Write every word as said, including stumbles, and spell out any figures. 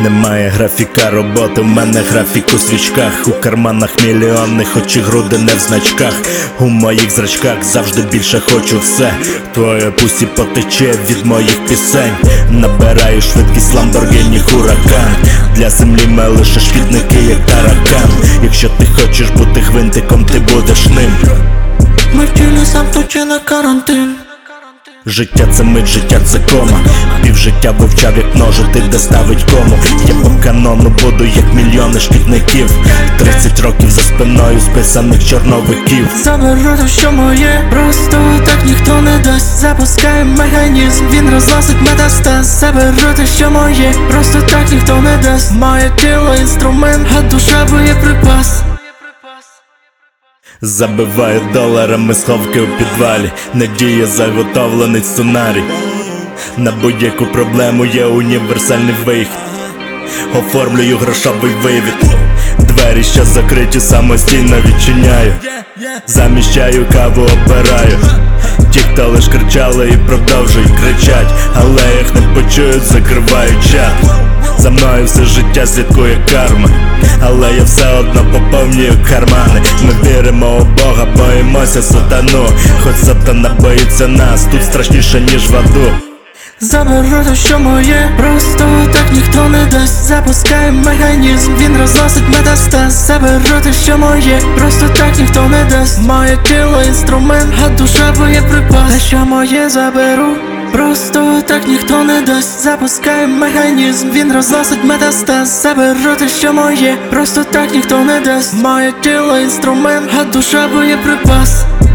немає графіка роботи, в мене графік у свічках. У карманах мільйони, хоч і груди не в значках. У моїх зрачках завжди більше хочу все. Твоє пусі потече від моїх пісень. Набираю швидкість Lamborghini Huracan. Для землі ми лише шкідники, як таракан. Якщо ти хочеш бути гвинтиком, ти будеш ним. Ми в тілі замкнуті на карантин. Життя це мить, життя це кома. Півжиття вивчав, як множити, де ставить кому. Я по канону буду, як мільйони шкідників. Тридцять років за спиною списаних чорновиків. Заберу те, що моє, просто так ніхто не дасть. Запускає механізм, він розносить метастаз. Заберу те, що моє, просто так ніхто не дасть. Моє тіло інструмент, а душа боєприпас. Забиваю доларами сховки у підвалі. Надія, заготовлений сценарій. На будь-яку проблему є універсальний вихід. Оформлюю грошовий вивід. Двері, що закриті, самостійно відчиняю. Заміщаю каву, обираю. Ті, хто лиш кричали і продовжують кричать, але їх не почують, закривають чат. За мною все життя слідкує карма, але я все одно поповнюю кармани. Ми віримо у Бога, боїмося сатану. Хоч сатана боїться нас, тут страшніше, ніж в аду. Заберу те, що моє, просто так ніхто не дасть. Запускає механізм, він розносить метастаз. Заберу те, що моє, просто так ніхто не дасть. Моє тіло інструмент, а душа боєприпас. Те, що моє, заберу, просто так ніхто не дасть. Запускає механізм, він розносить метастаз. Заберу те, що моє, просто так ніхто не дасть. Моє тіло інструмент, а душа боєприпас.